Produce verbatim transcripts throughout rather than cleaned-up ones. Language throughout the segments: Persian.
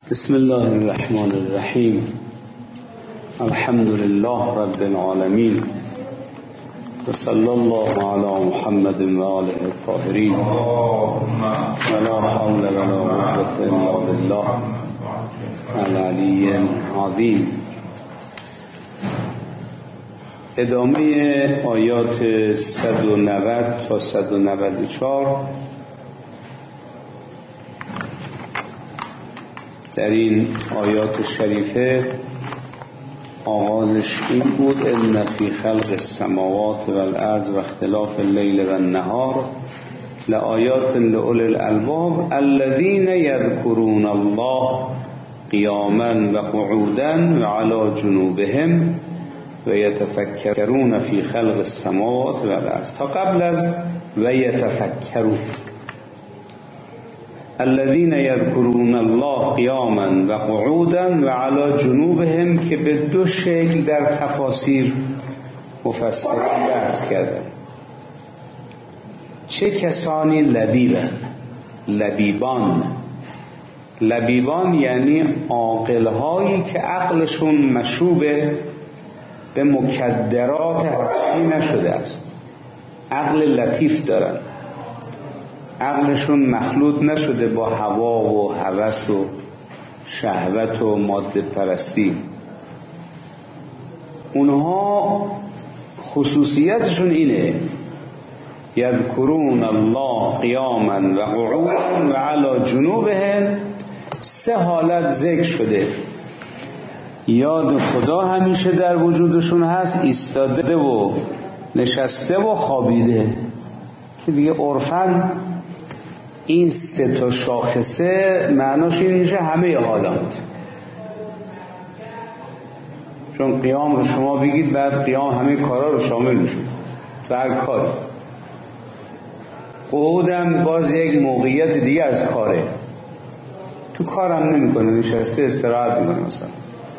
بسم الله الرحمن الرحیم. الحمد لله رب العالمین و صلی الله علی محمد و آله الطاهرین و لا حول و لا قوة الا بالله العلی العظیم. ادامه آیات صد و نود تا صد و نود و چهار در این آیات شریفه آغازش این بود: ان فی خلق السماوات والارض و اختلاف اللیل و النهار لآیات لأولی الالباب الذین یذکرون الله قیاما و قعودا و علی جنوبهم و یتفکرون فی خلق السماوات والارض تا قبل از و یتفکرون. الذين يذكرون الله قياما و قعودا و علی جنوبهم که به دو شکل در تفاسیر مفسرین بحث کردن. چه کسانی لبیبن؟ لبیبان لبیبان یعنی عاقل‌هایی که عقلشون مشوب به مکدرات هستی نشده است، عقل لطیف دارن، عقلشون مخلوط نشده با هوا و هوس و شهوت و ماده پرستی. اونها خصوصیتشون اینه: یذکرون الله قیاما و قعودا و علی جنوبهم. سه حالت ذکر شده. یاد خدا همیشه در وجودشون هست، ایستاده و نشسته و خوابیده، که دیگه عرفاً این سه تا شاخصه معناش این میشه همه حالات. چون قیام رو شما بگید بعد قیام همه کارا رو شامل میشه، تو هر کاری. قعودم باز یک موقعیت دیگه از کاره، تو کارم نمیکنه، نشسته استراحت میکنه. مثلا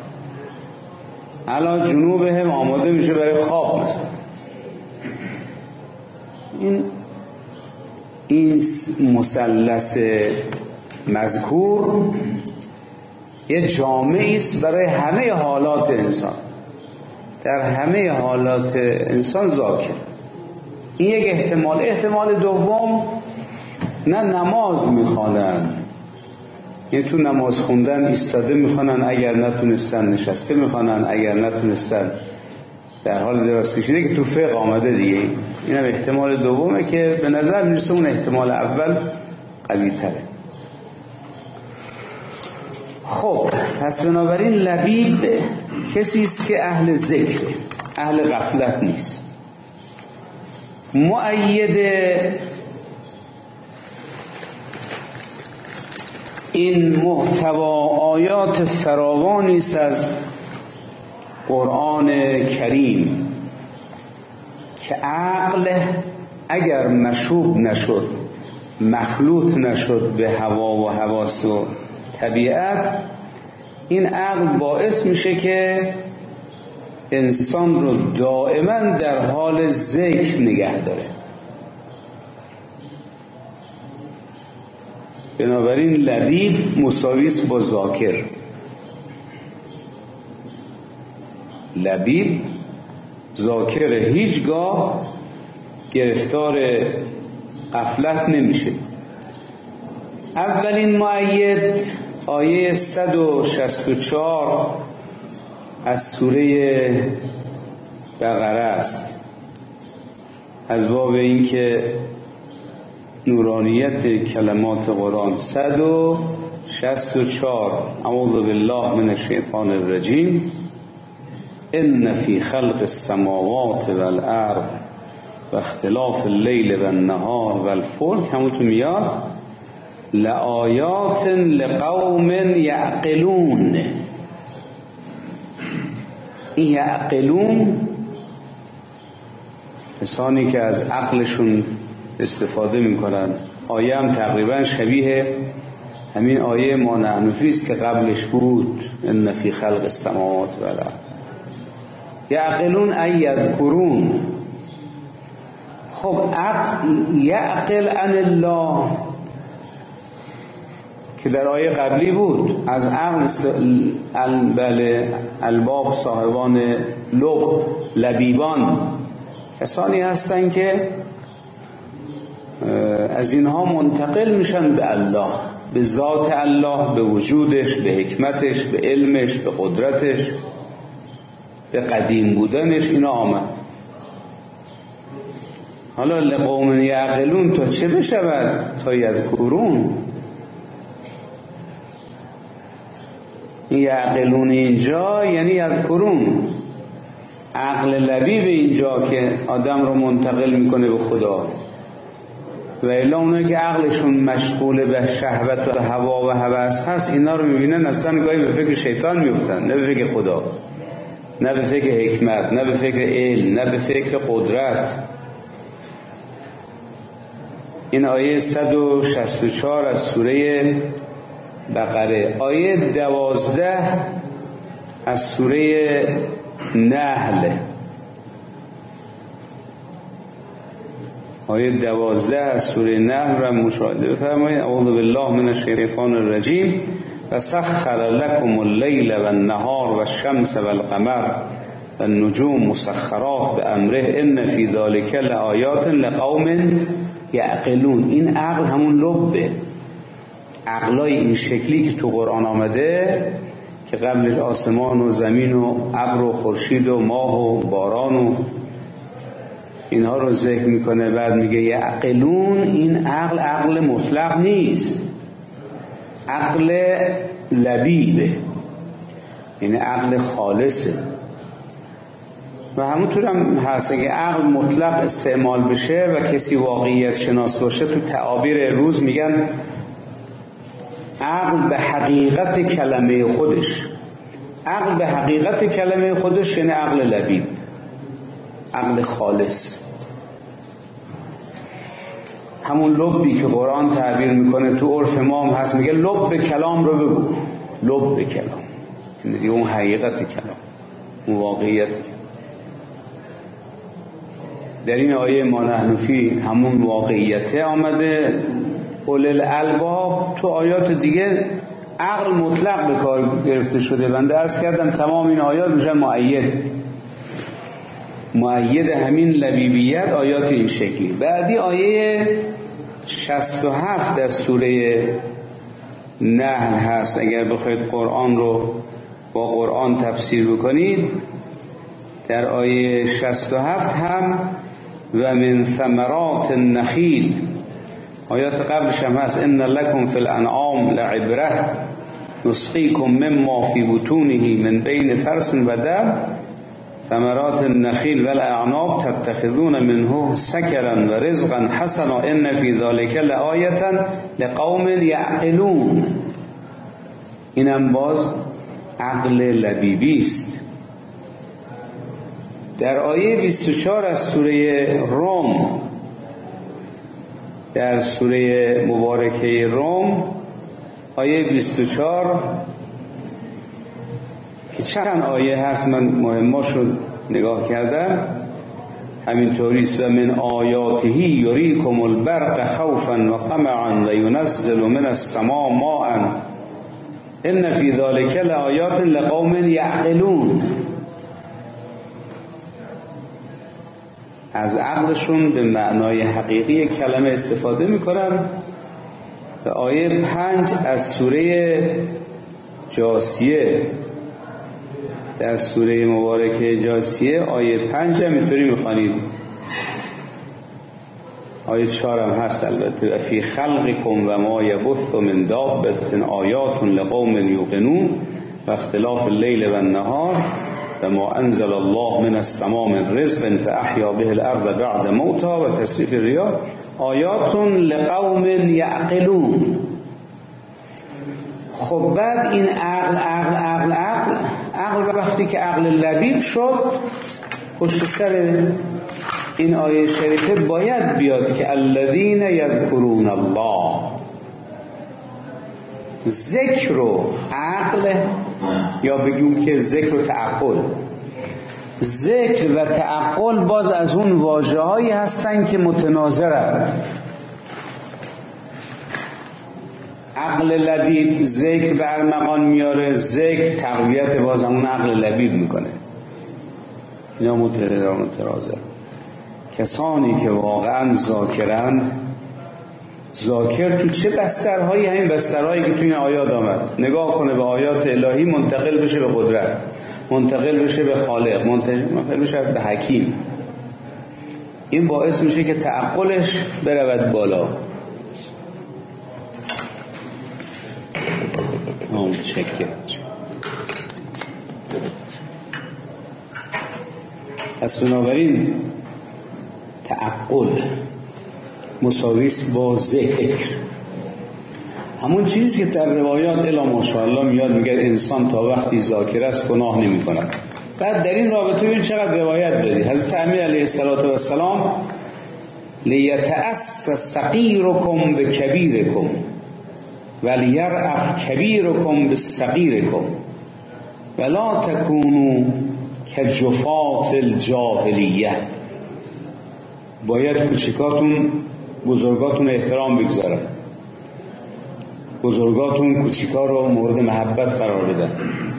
الان جنوب هم آماده میشه برای خواب. مثلا این این مثلث مذکور یه جامعی است برای همه حالات انسان. در همه حالات انسان ذاکر. این یک احتمال. احتمال دوم، نه نماز میخوانن، یعنی تو نماز خوندن ایستاده میخوانن، اگر نتونستن نشسته میخوانن، اگر نتونستن در حال دراز کشیده، که تو فقه آمده دیگه. این هم احتمال دومه که به نظر میرسه اون احتمال اول قوی تره. خب پس بنابراین لبیب کسی است که اهل ذکر، اهل غفلت نیست. مؤید این محتوا آیات فراوانی است از قرآن کریم که عقل اگر مشوب نشد، مخلوط نشد به هوا و حواس و طبیعت، این عقل باعث میشه که انسان رو دائما در حال ذکر نگه داره. بنابراین لبیب مساوی است با ذاکر. لبیب ذاکر هیچگاه گرفتار غفلت نمیشه. اولین مؤید آیه صد و شصت و چهار از سوره بقره است، از باب این که نورانیت کلمات قرآن. صد و شصت و چهار: اعوذ بالله من الشیطان الرجیم ان فی خلق السماوات والارض و اختلاف اللیل و النهار و الفلک، همونطور میاد لآیات لقوم یعقلون. این یعقلون کسانی که از عقلشون استفاده میکنن. آیه هم تقریبا شبیه همین آیه ما نحن فیه است که قبلش بود: ان فی خلق السماوات والارض. یعقلون ای یذکرون. خب عقل یعقل عن الله که در آیه قبلی بود. از عقل بله الباب صاحبان لب، لبیبان، کسانی هستن که از اینها منتقل میشن به الله، به ذات الله، به وجودش، به حکمتش، به علمش، به قدرتش، به قدیم بودنش. اینا آمد. حالا لقوم یعقلون تا چه بشود؟ تا یذکرون. یعقلون اینجا یعنی یذکرون. عقل لبیب اینجا که آدم رو منتقل میکنه به خدا، و الا اونایی که عقلشون مشغول به شهوت و هوا و هوس هست، اینا رو میبینن اصلا گاهی به فکر شیطان میفتن، نه به فکر خدا، نه به فکر حکمت، نه به فکر علم، نه به فکر قدرت. این آیه صد و شصت و چهار از سوره بقره. آیه دوازده از سوره نحل. آیه دوازده از سوره نحل را مشاهده بفرمایید. اعوذ بالله من الشیطان الرجیم. و سخر لكم الليل والنهار والشمس والقمر والنجوم مسخرات بامره ان فی ذلک لآیات لقوم یعقلون. این عقل همون لبه. عقلای این شکلی که تو قرآن آمده که قبلش آسمان و زمین و ابر و خورشید و ماه و باران و اینها رو ذکر میکنه، بعد میگه یعقلون. این عقل عقل مطلق نیست، عقل لبیبه، یعنی عقل خالصه. و همونطور هم هست اگه عقل مطلق استعمال بشه و کسی واقعیت شناس باشه، تو تعابیر روز میگن عقل به حقیقت کلمه خودش. عقل به حقیقت کلمه خودش یعنی عقل لبیب، عقل خالص. همون لبی که قرآن تعبیر میکنه تو عرف ما هم هست، میگه لب کلام رو بگو، لب کلام یعنی اون حقیقت کلام، اون واقعیت کلام. در این آیه ما نحن فی همون واقعیته آمده. اول الالباب تو آیات دیگه عقل مطلق به کار گرفته شده. بنده عرض کردم تمام این آیات میشن مؤید، مؤید همین لبیبیت آیات این شکلی. بعدی آیه شصت و هفت از سوره نحل هست. اگر بخواید قرآن رو با قرآن تفسیر بکنید، در آیه شصت و هفت هم و من ثمرات النخیل، آیات قبلش هم هست ان لکم فی الانعام لعبره نسقیکم مما فی بطونه من بین فرث و دم ثمرات النخیل والاعناب تتخذون منه سکرا و رزقا حسنا ان فی ذلک لآیه لقوم یعقلون. اینم باز عقل لبیبی است. در آیه بیست و چهار از سوره روم، در سوره مبارکه روم آیه بیست و چهار که چند آیه هست، من مهماشو نگاه کردم، همینطوری است. و من آیاته یریکم البرق خوفا و طمعا و ینزل من السماء ماء ان فی ذلک لآیات لقوم یعقلون. از عقلشون به معنای حقیقی کلمه استفاده میکنن. به آیه پنج از سوره جاثیه، در سوره مبارکه جاثیه آیه پنج هم اینطوری میخوانید. آیه چهار هم هست البته. و فی خلقکم و ما یبث من دابة آیات لقوم یوقنون و اختلاف اللیل و النهار و ما انزل الله من السماء من رزق فاحیا به الارض بعد موتها و تصریف الریاح آیات لقوم یعقلون. خب بعد این عقل عقل عقل عقل عقل وقتی که عقل لبیب شد، پشت سر این آیه شریفه باید بیاد که الذین یذکرون الله. ذکر و عقل، یا بگیم که ذکر و تعقل، ذکر و تعقل باز از اون واژه‌هایی هستن که متناظرند. عقل لبیب ذکر به ارمغان میاره، ذکر تقویت باز همون عقل لبیب میکنه. اینا مترازه. کسانی که واقعا ذاکرند، ذاکر تو چه بسترهایی؟ همین بسترهایی که تو این آیات آمد. نگاه کنه به آیات الهی، منتقل بشه به قدرت، منتقل بشه به خالق، منتقل بشه به حکیم. این باعث میشه که تعقلش برود بالا. آم شکل پس بنابراین تعقل مساویس با ذکر. همون چیزی که در روایات الا ماشاءالله میاد، میگه انسان تا وقتی ذاکر است گناه نمی کند. بعد در این رابطه ببین چقدر روایت داری. حضرت امیر علیه السلام لیتأسس صغیرکم بکبیرکم ولیرأف کبیرکم بصغیرکم ولا تکونوا کجفات الجاهلیه. باید کوچیکاتون بزرگاتون احترام بگذارن، بزرگاتون کوچیکا رو مورد محبت قرار بدن،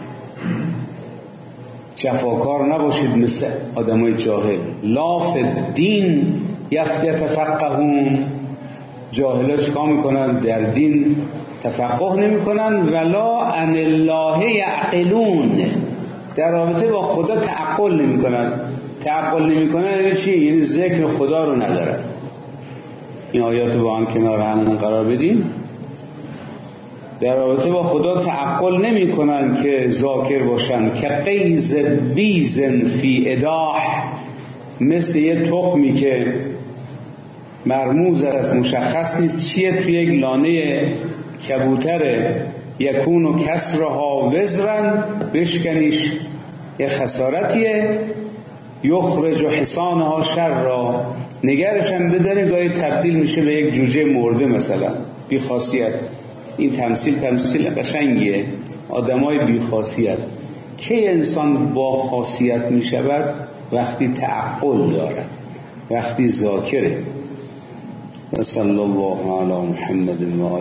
جفاکار نباشید مثل آدمای جاهل. لا فی الدین یتفقهون، جاهلا چیکار میکنن؟ در دین تفقه نمیکنن. ولا عن الله یعقلون، در رابطه با خدا تعقل نمیکنن. تعقل نمیکنن یعنی چی؟ یعنی ذکر خدا رو ندارن. این آیات با هم کنار هم قرار بدیم. در رابطه با خدا تعقل نمی کنن که ذاکر باشن. که قیز بیزن فی اداح، مثل یه تخمی که مرموز است، مشخص نیست چیه، توی یک لانه کبوتره. یکون و کسرها وزرن، بشکنیش یه خسارتیه. یخرج و حسانها شر را، نگرش هم بداری گاهی تبدیل میشه به یک جوجه مرده مثلا، بی خاصیت. این تمثیل تمثیل قشنگیه. آدمای بی خاصیت. که انسان با خاصیت میشود؟ وقتی تعقل دارد، وقتی ذاکره. و صلی الله علی محمد و